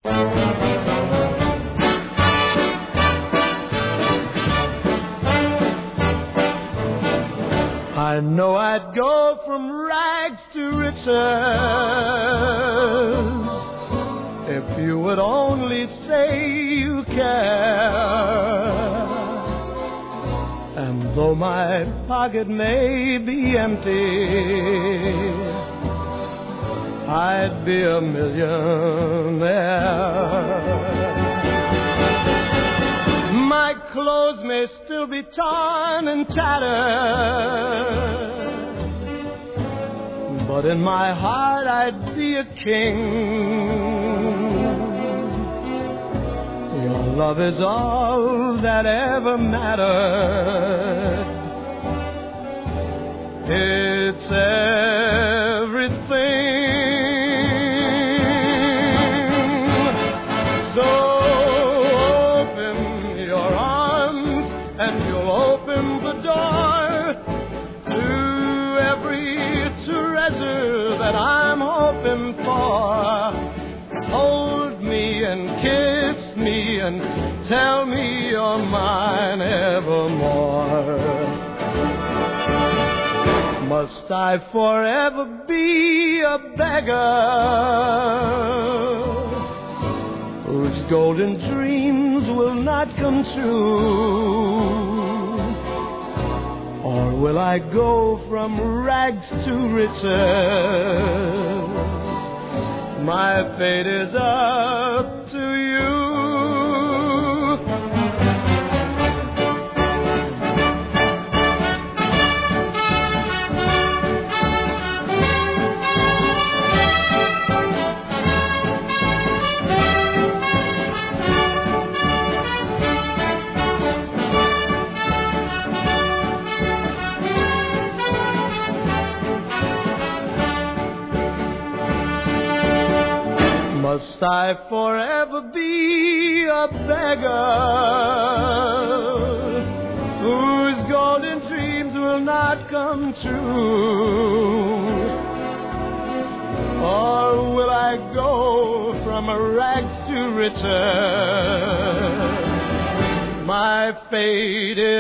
I know I'd go from rags to riches if you would only say you care. And though my pocket may be empty, I'd be a millionaire. My clothes may still be torn and tattered, but in my heart I'd be a king. Your love is all that ever mattered. It's everything. So open your arms and you'll open the door to every treasure that I'm hoping for. Hold me and kiss me and tell me you're mine evermore. Must I forever be a beggar whose golden dreams will not come true? Or will I go from rags to riches? My fate is up to you. Must I forever be a beggar whose golden dreams will not come true? Or will I go from rags to riches? My fate is